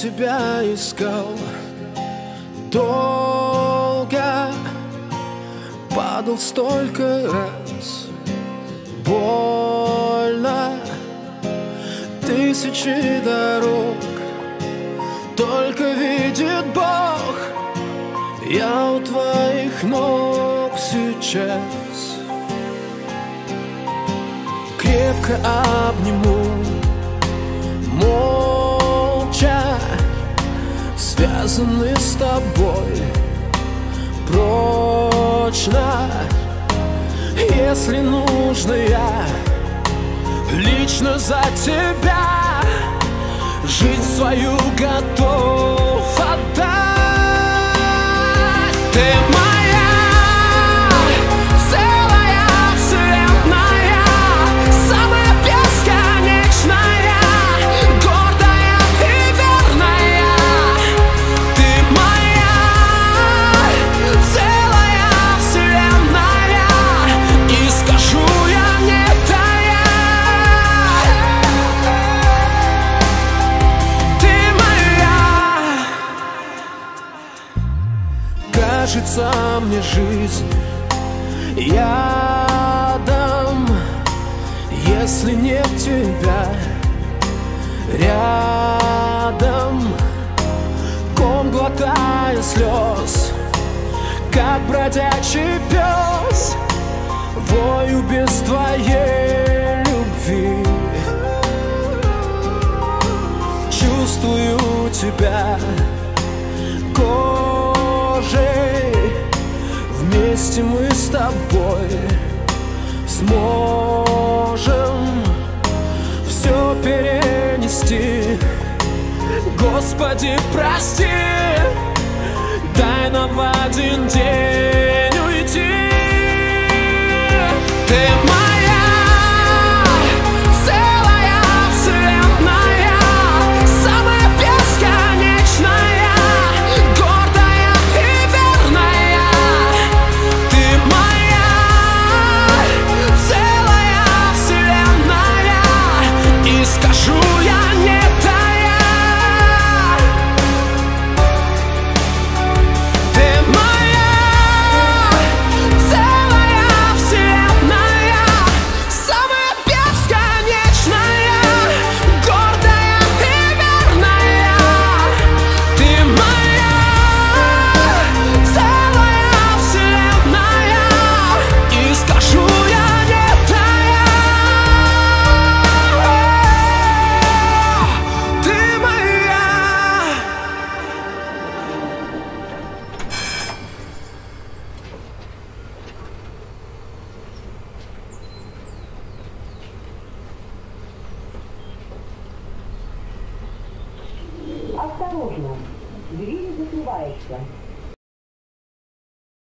тебя искал долго, падал столько раз, больно, тысячи дорог, только видит Бог, я у твоих ног сейчас. Крепко обниму, молча, связаны с тобой прочно. Если нужно, я лично за тебя жизнь свою готов отдать. Ты моя целая вселенная, самая бесконечная, гордая и верная. Ты моя целая вселенная, и скажу я не тая. Ты моя. Кажется мне жизнь ядом, если нет тебя рядом. Ком глотая слез, как бродячий пес, вою без твоей любви. Чувствую тебя кожей, вместе мы с тобой сможем все перенести. Господи, прости, дай нам в один день уйти. Ты моя целая вселенная, самая бесконечная, гордая и верная. Ты моя целая вселенная, и скажу я не тая. Ты моя целая вселенная, самая бесконечная, гордая и верная. Ты моя целая вселенная, и скажу я не тая. Ты моя. Осторожно, дверь закрывается.